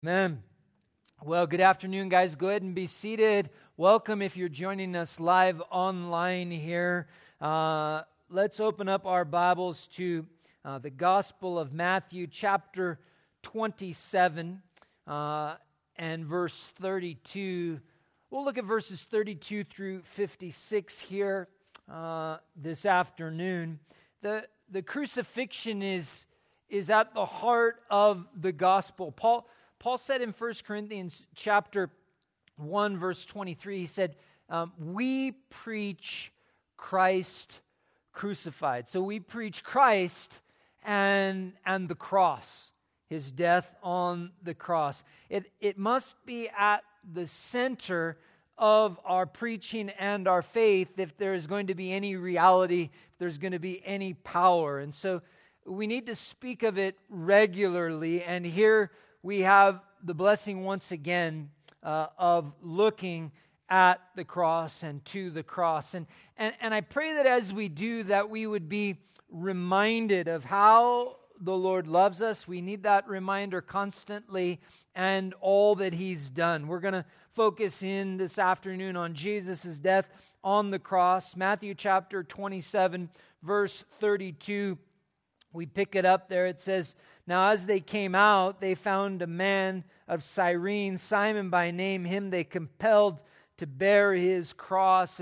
Amen. Well, good afternoon, guys. Go ahead and be seated. Welcome if you're joining us live online here. Let's open up our Bibles to the Gospel of Matthew, chapter 27 and verse 32. We'll look at verses 32 through 56 here this afternoon. The crucifixion is at the heart of the gospel. Paul said in 1 Corinthians chapter 1, verse 23, he said, we preach Christ crucified. So we preach Christ and the cross, his death on the cross. It must be at the center of our preaching and our faith if there is going to be any reality, if there's going to be any power. And so we need to speak of it regularly, and here we have the blessing once again of looking at the cross and to the cross. And I pray that as we do that, we would be reminded of how the Lord loves us. We need that reminder constantly and all that He's done. We're going to focus in this afternoon on Jesus' death on the cross. Matthew chapter 27, verse 32. We pick it up there. It says, "Now as they came out, they found a man of Cyrene, Simon by name. Him they compelled to bear his cross."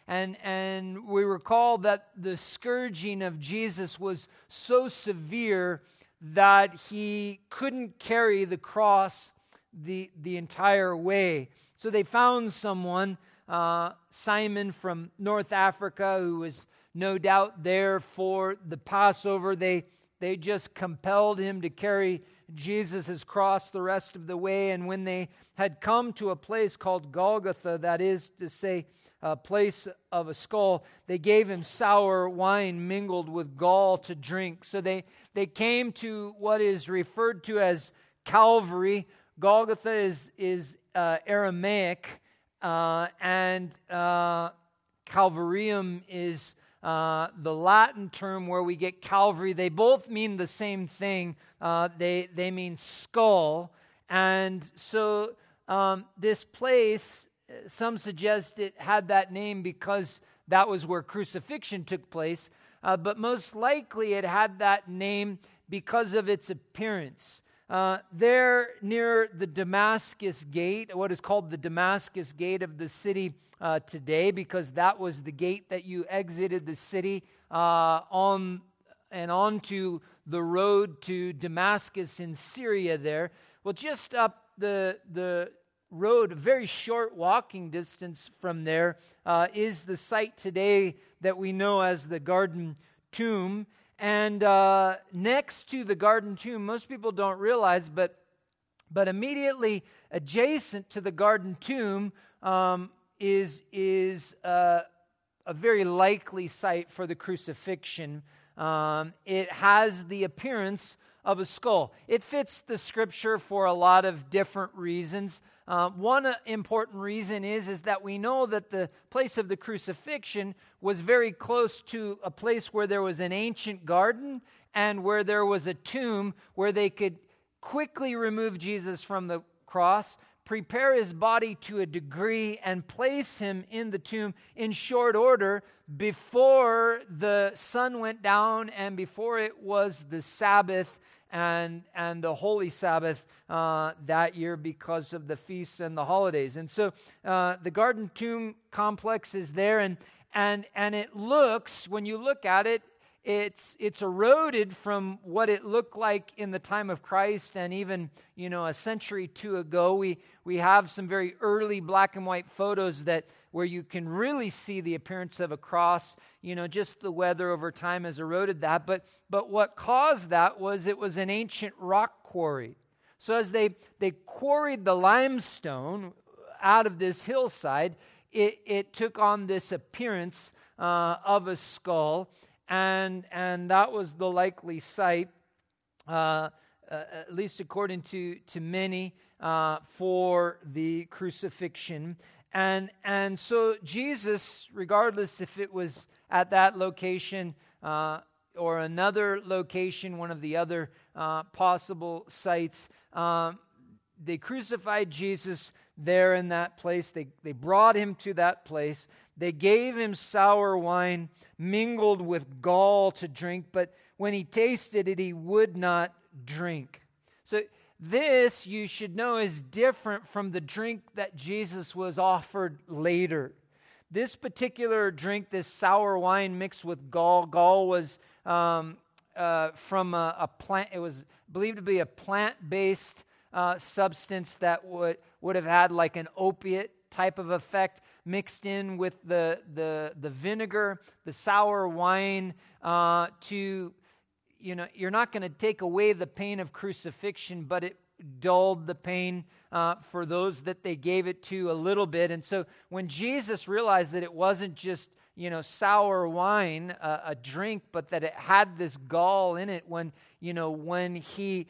And we recall that the scourging of Jesus was so severe that he couldn't carry the cross the entire way. So they found someone, Simon from North Africa, who was no doubt there for the Passover. They just compelled him to carry Jesus' cross the rest of the way. And when they had come to a place called Golgotha, that is to say, a place of a skull, they gave him sour wine mingled with gall to drink. So they came to what is referred to as Calvary. Golgotha is Aramaic, and Calvarium is the Latin term where we get Calvary. They both mean the same thing. They mean skull. And so this place, some suggest it had that name because that was where crucifixion took place. But most likely it had that name because of its appearance. There near the Damascus Gate, what is called the Damascus Gate of the city today, because that was the gate that you exited the city on and onto the road to Damascus in Syria there. Well, just up the road, a very short walking distance from there, is the site today that we know as the Garden Tomb. And next to the Garden Tomb, most people don't realize, but immediately adjacent to the Garden Tomb is a very likely site for the crucifixion. It has the appearance of a skull. It fits the scripture for a lot of different reasons. One important reason is that we know that the place of the crucifixion was very close to a place where there was an ancient garden and where there was a tomb where they could quickly remove Jesus from the cross, prepare his body to a degree, and place him in the tomb in short order before the sun went down and before it was the Sabbath and the Holy Sabbath that year because of the feasts and the holidays. And so the Garden Tomb complex is there, and it looks, when you look at it, it's eroded from what it looked like in the time of Christ, and even a century or two ago. We have some very early black and white photos where you can really see the appearance of a cross. Just the weather over time has eroded that. But what caused that was it was an ancient rock quarry. So as they quarried the limestone out of this hillside, it took on this appearance of a skull. And that was the likely site, at least according to many, for the crucifixion. And so Jesus, regardless if it was at that location or another location, one of the other possible sites, they crucified Jesus there in that place. They brought him to that place. They gave him sour wine mingled with gall to drink, but when he tasted it, he would not drink. So this, you should know, is different from the drink that Jesus was offered later. This particular drink, this sour wine mixed with gall was from a plant. It was believed to be a plant-based substance that would have had like an opiate type of effect mixed in with the vinegar, the sour wine to, you're not going to take away the pain of crucifixion, but it dulled the pain for those that they gave it to a little bit. And so when Jesus realized that it wasn't just, sour wine, a drink, but that it had this gall in it, when he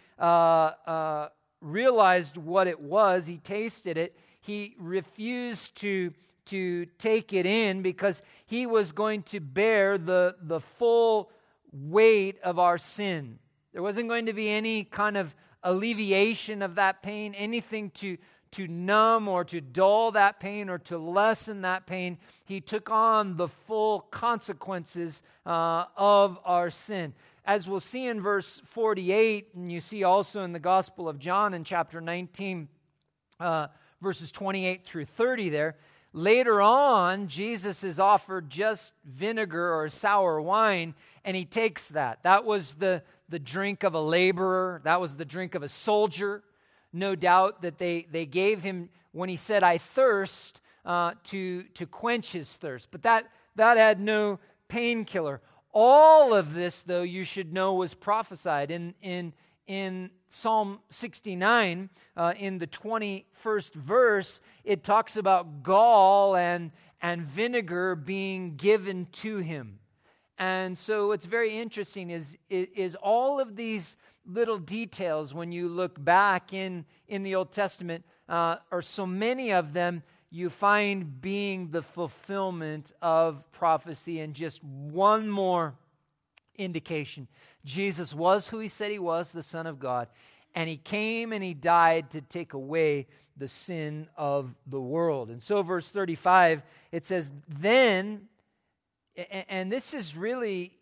realized what it was, he tasted it, he refused to take it in because he was going to bear the full weight of our sin. There wasn't going to be any kind of alleviation of that pain, anything to numb or to dull that pain or to lessen that pain. He took on the full consequences of our sin. As we'll see in verse 48, and you see also in the Gospel of John in chapter 19, verses 28 through 30 there, later on, Jesus is offered just vinegar or sour wine, and he takes that. That was the drink of a laborer. That was the drink of a soldier. No doubt that they gave him, when he said, "I thirst," to quench his thirst. But that had no painkiller. All of this, though, you should know, was prophesied. In Psalm 69, in the 21st verse, it talks about gall and vinegar being given to him. And so what's very interesting is all of these little details, when you look back in the Old Testament, or so many of them, you find being the fulfillment of prophecy. And just one more indication. Jesus was who he said he was, the Son of God. And he came and he died to take away the sin of the world. And so verse 35, it says, then, and this is really,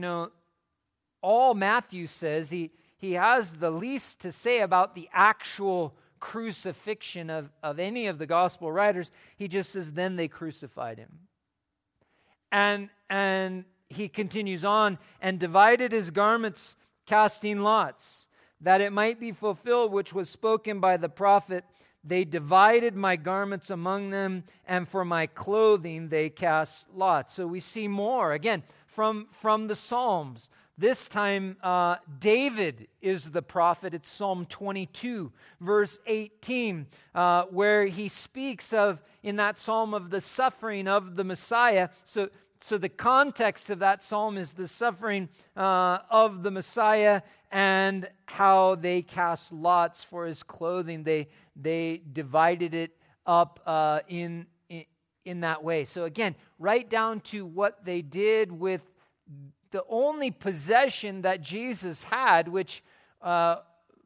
all Matthew says. He has the least to say about the actual crucifixion of any of the gospel writers. He just says, then they crucified him. And he continues on, and divided his garments, casting lots, that it might be fulfilled which was spoken by the prophet, they divided my garments among them, and for my clothing they cast lots. So we see more, again, from the Psalms. This time, David is the prophet. It's Psalm 22, verse 18, where he speaks of, in that psalm, of the suffering of the Messiah. So the context of that psalm is the suffering of the Messiah and how they cast lots for his clothing. They divided it up in that way. So again, right down to what they did with the only possession that Jesus had, which, the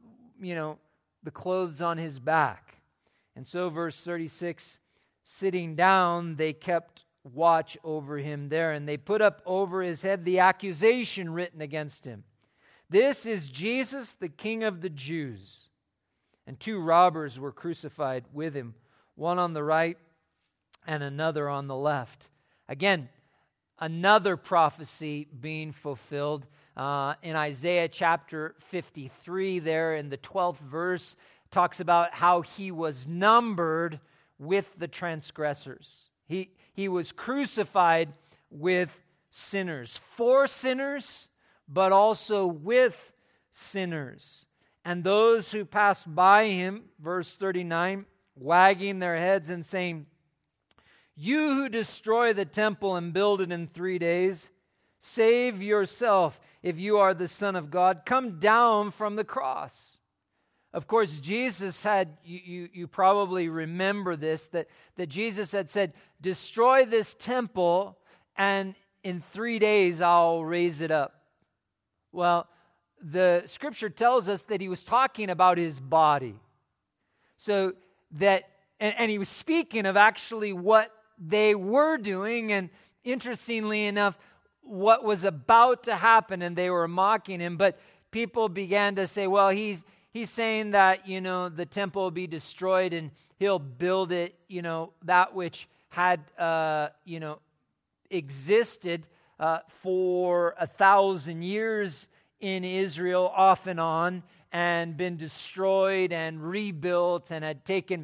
clothes on his back. And so verse 36, sitting down, they kept watch over him there, and they put up over his head the accusation written against him. This is Jesus, the King of the Jews. And two robbers were crucified with him, one on the right and another on the left. Again, another prophecy being fulfilled in Isaiah chapter 53 there in the 12th verse, talks about how he was numbered with the transgressors. He was crucified with sinners, for sinners, but also with sinners. And those who passed by him, verse 39, wagging their heads and saying, "You who destroy the temple and build it in 3 days, save yourself if you are the Son of God. Come down from the cross." Of course, Jesus had, you probably remember this, that Jesus had said, "Destroy this temple, and in 3 days I'll raise it up." Well, the scripture tells us that he was talking about his body. So that, and he was speaking of actually what they were doing, and interestingly enough, what was about to happen, and they were mocking him. But people began to say, well, he's saying that, the temple will be destroyed and he'll build it, that which had, existed for 1,000 years in Israel off and on, and been destroyed and rebuilt, and had taken,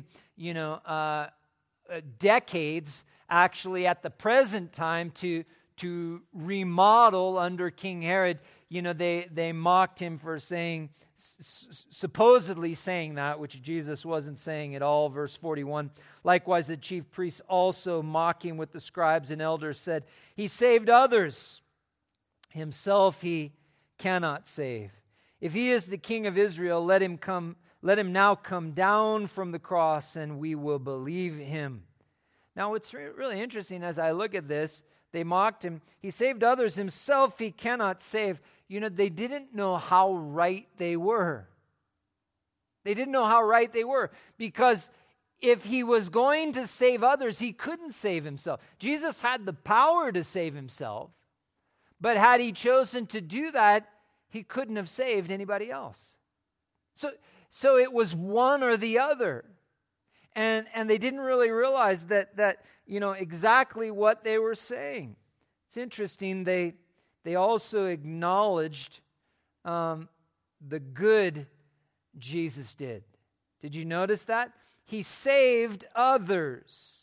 decades actually at the present time to remodel under King Herod. They mocked him for supposedly saying that, which Jesus wasn't saying at all. Verse 41, likewise the chief priests also mocking with the scribes and elders said, he saved others, himself he cannot save. If he is the King of Israel, let him now come down from the cross, and we will believe him. Now what's really interesting as I look at this, they mocked him. He saved others, himself he cannot save. They didn't know how right they were. They didn't know how right they were, because if he was going to save others, he couldn't save himself. Jesus had the power to save himself, but had he chosen to do that, he couldn't have saved anybody else. So it was one or the other. And they didn't really realize that exactly what they were saying. It's interesting, they also acknowledged the good Jesus did. Did you notice that? He saved others.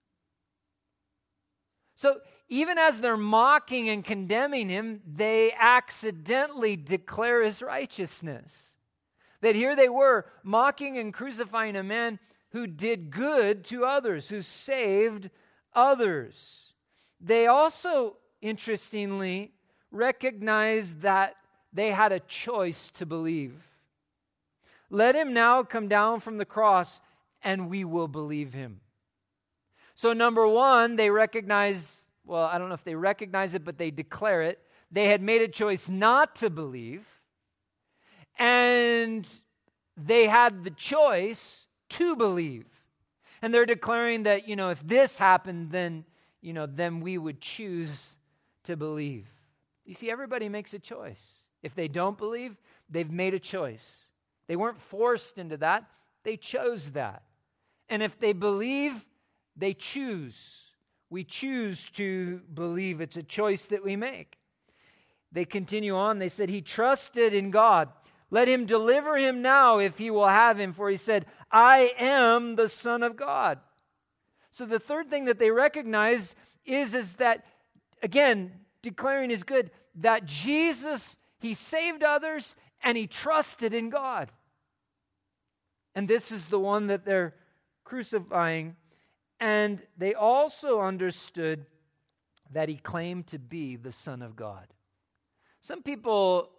So even as they're mocking and condemning him, they accidentally declare his righteousness. That here they were mocking and crucifying a man who did good to others, who saved others. They also, interestingly, recognized that they had a choice to believe. Let him now come down from the cross, and we will believe him. So number one, they recognize, well, I don't know if they recognize it, but they declare it. They had made a choice not to believe, and they had the choice to believe. And they're declaring that, if this happened, then we would choose to believe. You see, everybody makes a choice. If they don't believe, they've made a choice. They weren't forced into that. They chose that. And if they believe, they choose. We choose to believe. It's a choice that we make. They continue on. They said, he trusted in God. Let him deliver him now if he will have him. For he said, I am the Son of God. So the third thing that they recognize is that, again, declaring is good, that Jesus, he saved others and he trusted in God. And this is the one that they're crucifying. And they also understood that he claimed to be the Son of God. Some people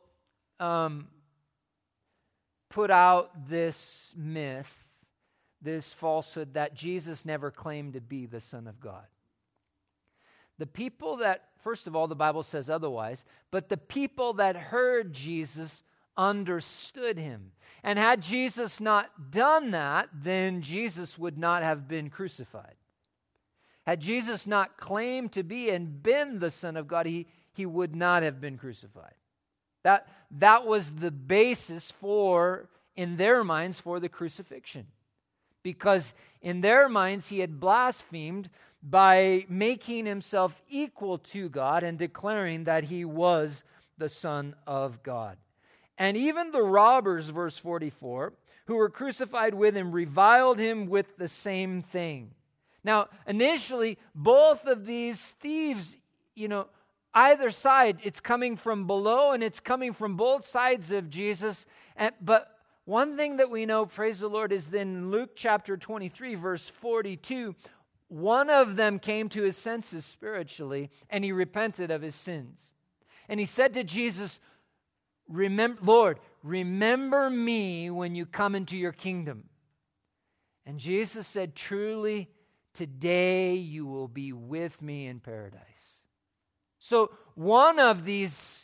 put out this myth, this falsehood, that Jesus never claimed to be the Son of God. The people that, first of all, the Bible says otherwise, but the people that heard Jesus understood him. And had Jesus not done that, then Jesus would not have been crucified. Had Jesus not claimed to be and been the Son of God, he would not have been crucified. That was the basis for, in their minds, for the crucifixion. Because in their minds, he had blasphemed by making himself equal to God and declaring that he was the Son of God. And even the robbers, verse 44, who were crucified with him, reviled him with the same thing. Now, initially, both of these thieves, either side, it's coming from below and it's coming from both sides of Jesus. But one thing that we know, praise the Lord, is in Luke chapter 23, verse 42, one of them came to his senses spiritually and he repented of his sins. And he said to Jesus, Lord, remember me when you come into your kingdom. And Jesus said, truly, today you will be with me in paradise. So one of these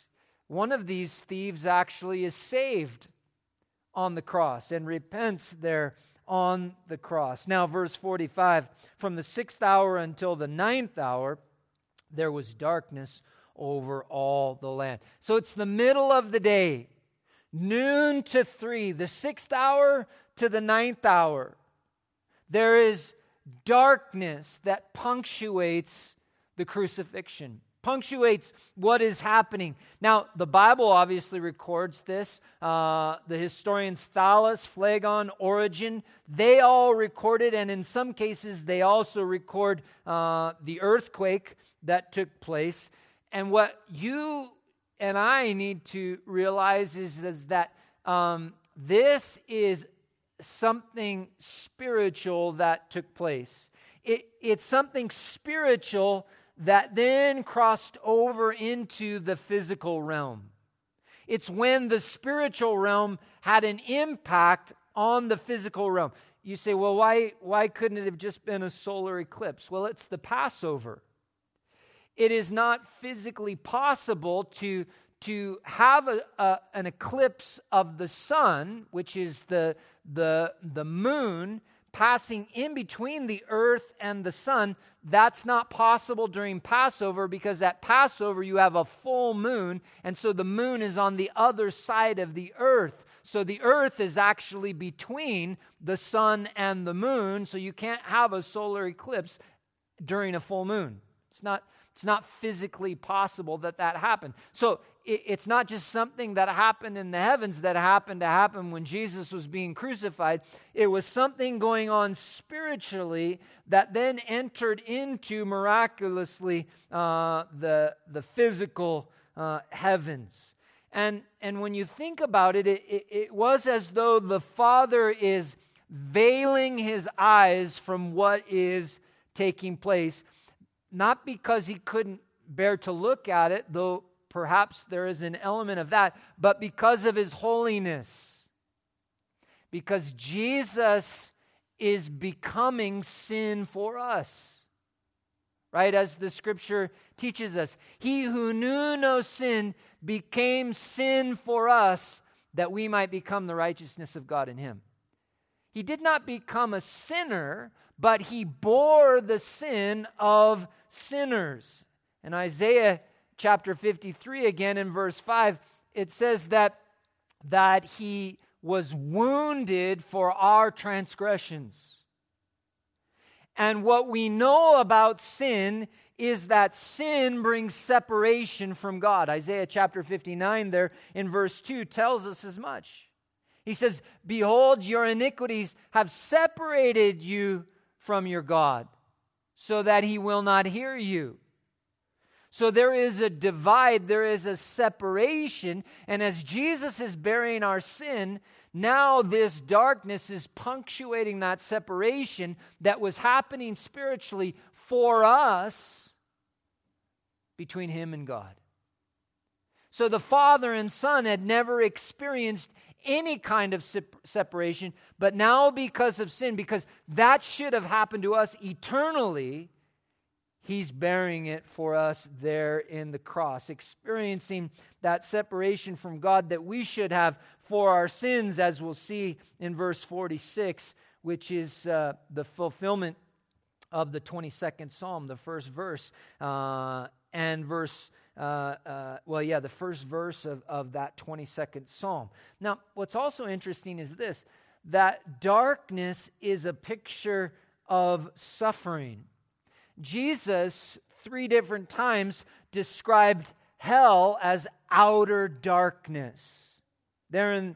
thieves actually is saved on the cross and repents there on the cross. Now, verse 45, from the 6th hour until the 9th hour, there was darkness over all the land. So it's the middle of the day, noon to 3, the 6th hour to the 9th hour. There is darkness that punctuates the crucifixion, punctuates what is happening. Now, the Bible obviously records this. The historians Thallus, Phlegon, Origen, they all record it, and in some cases they also record the earthquake that took place. And what you and I need to realize is that this is something spiritual that took place. It's something spiritual that then crossed over into the physical realm. It's when the spiritual realm had an impact on the physical realm. You say, well, why couldn't it have just been a solar eclipse? Well, it's the Passover. It is not physically possible to have an eclipse of the sun, which is the moon, passing in between the earth and the sun. That's not possible during Passover, because at Passover you have a full moon, and so the moon is on the other side of the earth. So the earth is actually between the sun and the moon, so you can't have a solar eclipse during a full moon. It's not physically possible that happened. So it's not just something that happened in the heavens that happened to happen when Jesus was being crucified. It was something going on spiritually that then entered into, miraculously, the physical heavens. And when you think about it, it was as though the Father is veiling his eyes from what is taking place, not because he couldn't bear to look at it, though perhaps there is an element of that, but because of his holiness. Because Jesus is becoming sin for us. Right? As the scripture teaches us, he who knew no sin became sin for us, that we might become the righteousness of God in him. He did not become a sinner, but he bore the sin of sinners. In Isaiah chapter 53, again in verse 5, it says that he was wounded for our transgressions. And what we know about sin is that sin brings separation from God. Isaiah chapter 59 there in verse 2 tells us as much. He says, "Behold, your iniquities have separated you from your God, so that he will not hear you." So there is a divide, there is a separation, and as Jesus is bearing our sin, now this darkness is punctuating that separation that was happening spiritually for us between him and God. So the Father and Son had never experienced any kind of separation, but now because of sin, because that should have happened to us eternally, he's bearing it for us there in the cross, experiencing that separation from God that we should have for our sins, as we'll see in verse 46, which is the fulfillment of the 22nd Psalm, the first verse, and verse the first verse of that 22nd Psalm. Now, what's also interesting is this, that darkness is a picture of suffering. Jesus, 3 different times, described hell as outer darkness. They're in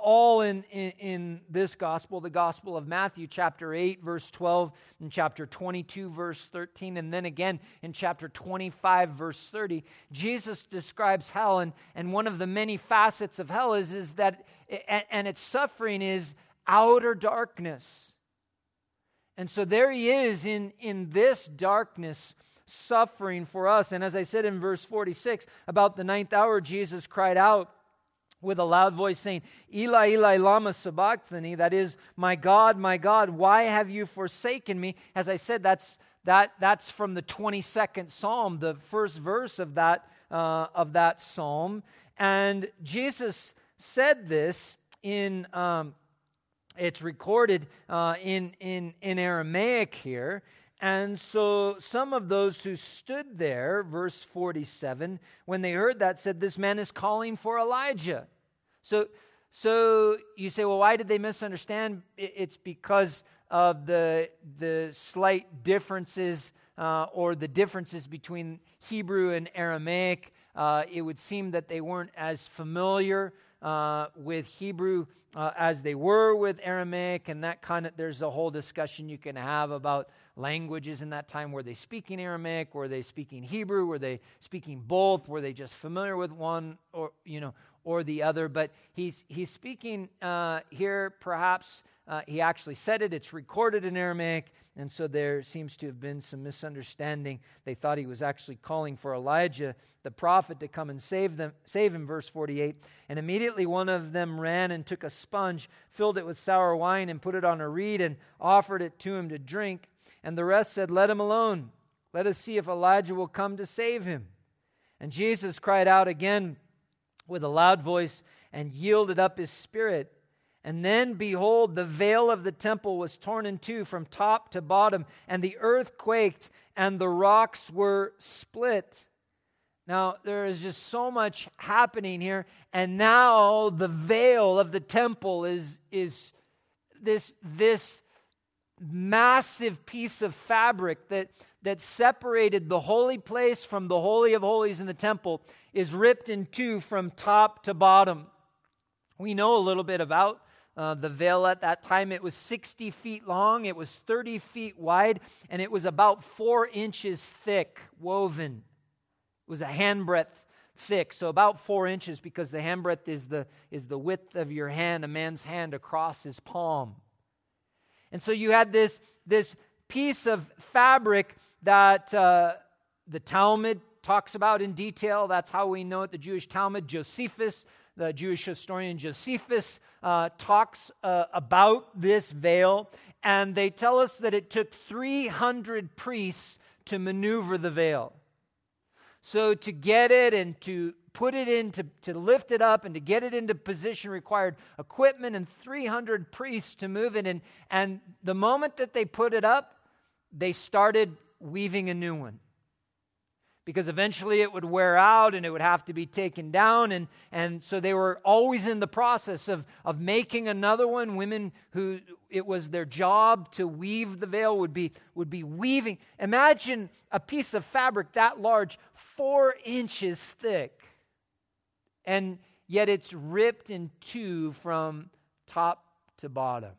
this gospel, the Gospel of Matthew, chapter 8, verse 12, and chapter 22, verse 13, and then again in chapter 25, verse 30, Jesus describes hell, and one of the many facets of hell is that, and its suffering is outer darkness. And so there he is in this darkness, suffering for us. And as I said in verse 46, about the 9th hour, Jesus cried out with a loud voice saying, "Eli, Eli, lama sabachthani," that is, my God, why have you forsaken me?" As I said, that's from the 22nd Psalm, the first verse of that psalm. And Jesus said this in It's recorded in Aramaic here. And so some of those who stood there, verse 47, when they heard that, said, "This man is calling for Elijah." So you say, well, why did they misunderstand? It's because of the slight differences or the differences between Hebrew and Aramaic. It would seem that they weren't as familiar with Hebrew as they were with Aramaic, and that there's a whole discussion you can have about languages in that time. Were they speaking Aramaic? Were they speaking Hebrew? Were they speaking both? Were they just familiar with one or the other? But he's speaking here, perhaps he actually said it. It's recorded in Aramaic, and so there seems to have been some misunderstanding. They thought he was actually calling for Elijah, the prophet, to come and save him, verse 48. And immediately one of them ran and took a sponge, filled it with sour wine, and put it on a reed, and offered it to him to drink. And the rest said, "Let him alone. Let us see if Elijah will come to save him." And Jesus cried out again with a loud voice and yielded up his spirit. And then, behold, the veil of the temple was torn in two from top to bottom, and the earth quaked, and the rocks were split. Now, there is just so much happening here, and now the veil of the temple is this massive piece of fabric that separated the holy place from the Holy of Holies in the temple is ripped in two from top to bottom. We know a little bit about the veil at that time. It was 60 feet long, it was 30 feet wide, and it was about 4 inches thick, woven. It was a handbreadth thick, so about 4 inches, because the handbreadth is the width of your hand, a man's hand across his palm. And so you had this piece of fabric that the Talmud talks about in detail. That's how we know it, the Jewish Talmud. Josephus, the Jewish historian Josephus, talks about this veil, and they tell us that it took 300 priests to maneuver the veil. So to get it and to put it in, to lift it up and to get it into position required equipment and 300 priests to move it. And the moment that they put it up, they started weaving a new one. Because eventually it would wear out and it would have to be taken down. And so they were always in the process of making another one. Women who it was their job to weave the veil would be weaving. Imagine a piece of fabric that large, 4 inches thick. And yet it's ripped in two from top to bottom.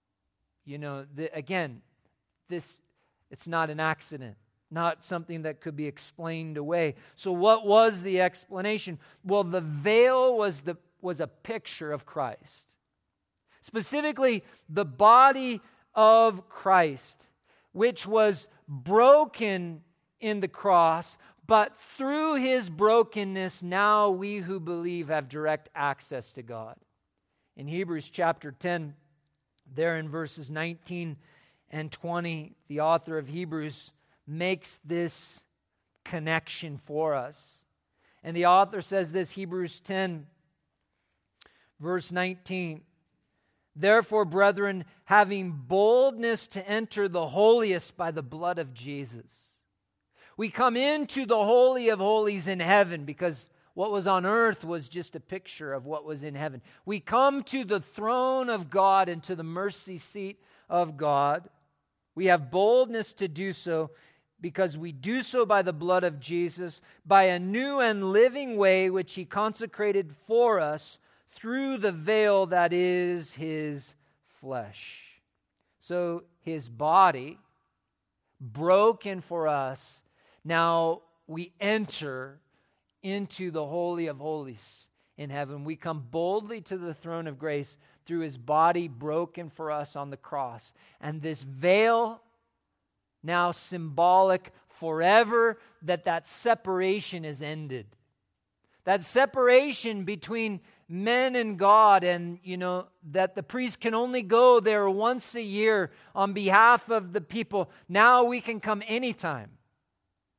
It's not an accident. Not something that could be explained away. So what was the explanation? Well, the veil was a picture of Christ. Specifically, the body of Christ, which was broken in the cross, but through his brokenness, now we who believe have direct access to God. In Hebrews chapter 10, there in verses 19 and 20, the author of Hebrews makes this connection for us. And the author says this, Hebrews 10, verse 19. "Therefore, brethren, having boldness to enter the holiest by the blood of Jesus." We come into the Holy of Holies in heaven, because what was on earth was just a picture of what was in heaven. We come to the throne of God and to the mercy seat of God. We have boldness to do so because we do so by the blood of Jesus, by a new and living way which he consecrated for us through the veil that is his flesh. So his body, broken for us, now we enter into the Holy of Holies in heaven. We come boldly to the throne of grace through his body broken for us on the cross. And this veil, now symbolic forever, that separation is ended. That separation between men and God, and that the priest can only go there once a year on behalf of the people. Now we can come anytime.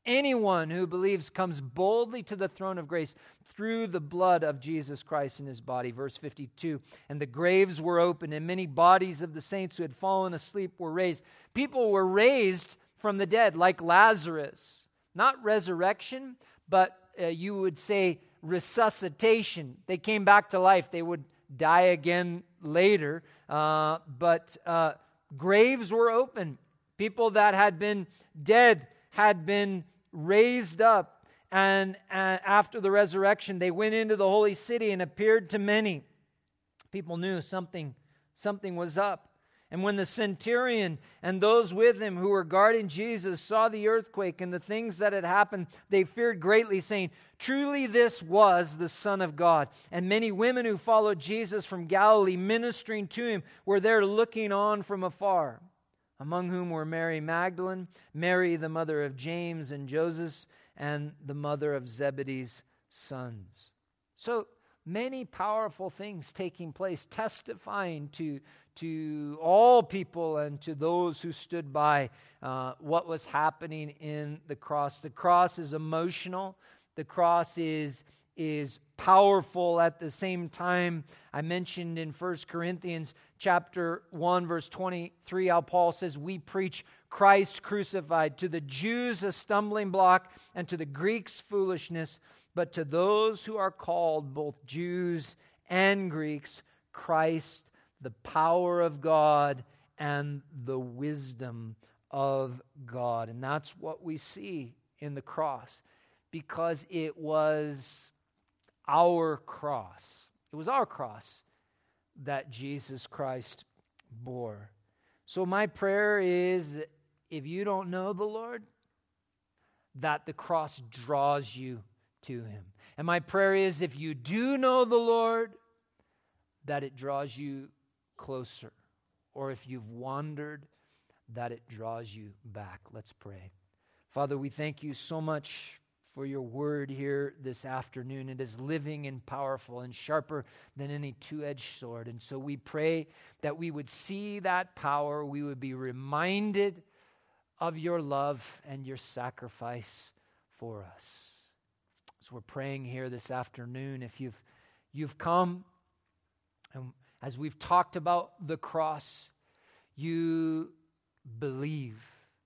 anyone who believes comes boldly to the throne of grace through the blood of Jesus Christ in his body. Verse 52, and the graves were opened, and many bodies of the saints who had fallen asleep were raised. People were raised from the dead, like Lazarus. Not resurrection, but you would say resuscitation. They came back to life. They would die again later, but graves were open. People that had been dead had been raised up, and after the resurrection, they went into the holy city and appeared to many. People knew something was up. And when the centurion and those with him who were guarding Jesus saw the earthquake and the things that had happened, they feared greatly, saying, truly this was the Son of God. And many women who followed Jesus from Galilee, ministering to him, were there looking on from afar, among whom were Mary Magdalene, Mary the mother of James and Joseph, and the mother of Zebedee's sons. So many powerful things taking place, testifying to all people and to those who stood by what was happening in the cross. The cross is emotional. The cross is powerful at the same time. I mentioned in 1 Corinthians chapter 1, verse 23, how Paul says, we preach Christ crucified, to the Jews a stumbling block, and to the Greeks foolishness, but to those who are called, both Jews and Greeks, Christ, the power of God and the wisdom of God. And that's what we see in the cross, because it was our cross. It was our cross that Jesus Christ bore. So my prayer is, if you don't know the Lord, that the cross draws you to him. And my prayer is, if you do know the Lord, that it draws you closer. Or if you've wandered, that it draws you back. Let's pray. Father, we thank you so much for your word here this afternoon. It is living and powerful and sharper than any two-edged sword. And so we pray that we would see that power. We would be reminded of your love and your sacrifice for us. So we're praying here this afternoon. If you've come, and as we've talked about the cross, you believe.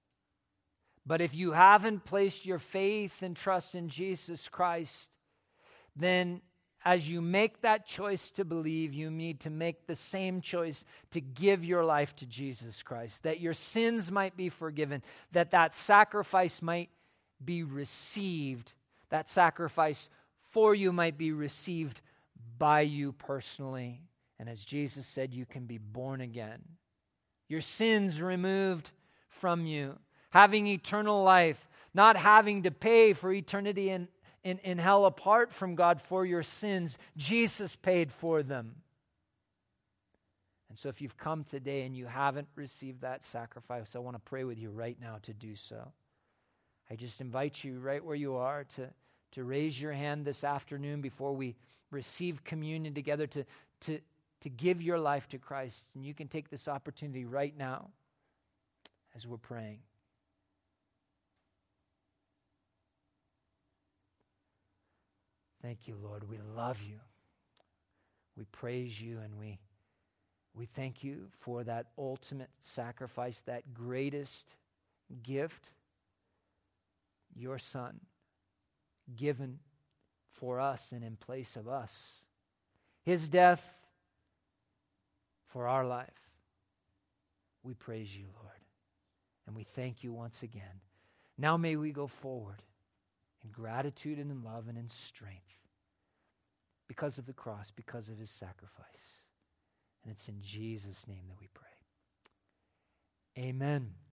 But if you haven't placed your faith and trust in Jesus Christ, then as you make that choice to believe, you need to make the same choice to give your life to Jesus Christ, that your sins might be forgiven, that sacrifice might be received, that sacrifice for you might be received by you personally. And as Jesus said, you can be born again. Your sins removed from you, having eternal life, not having to pay for eternity in hell apart from God for your sins. Jesus paid for them. And so if you've come today and you haven't received that sacrifice, I want to pray with you right now to do so. I just invite you right where you are to raise your hand this afternoon before we receive communion together to give your life to Christ. And you can take this opportunity right now as we're praying. Thank you, Lord. We love you. We praise you, and we thank you for that ultimate sacrifice, that greatest gift, your Son, given for us and in place of us. His death for our life. We praise you, Lord, and we thank you once again. Now may we go forward in gratitude and in love and in strength because of the cross, because of his sacrifice. And it's in Jesus' name that we pray. Amen.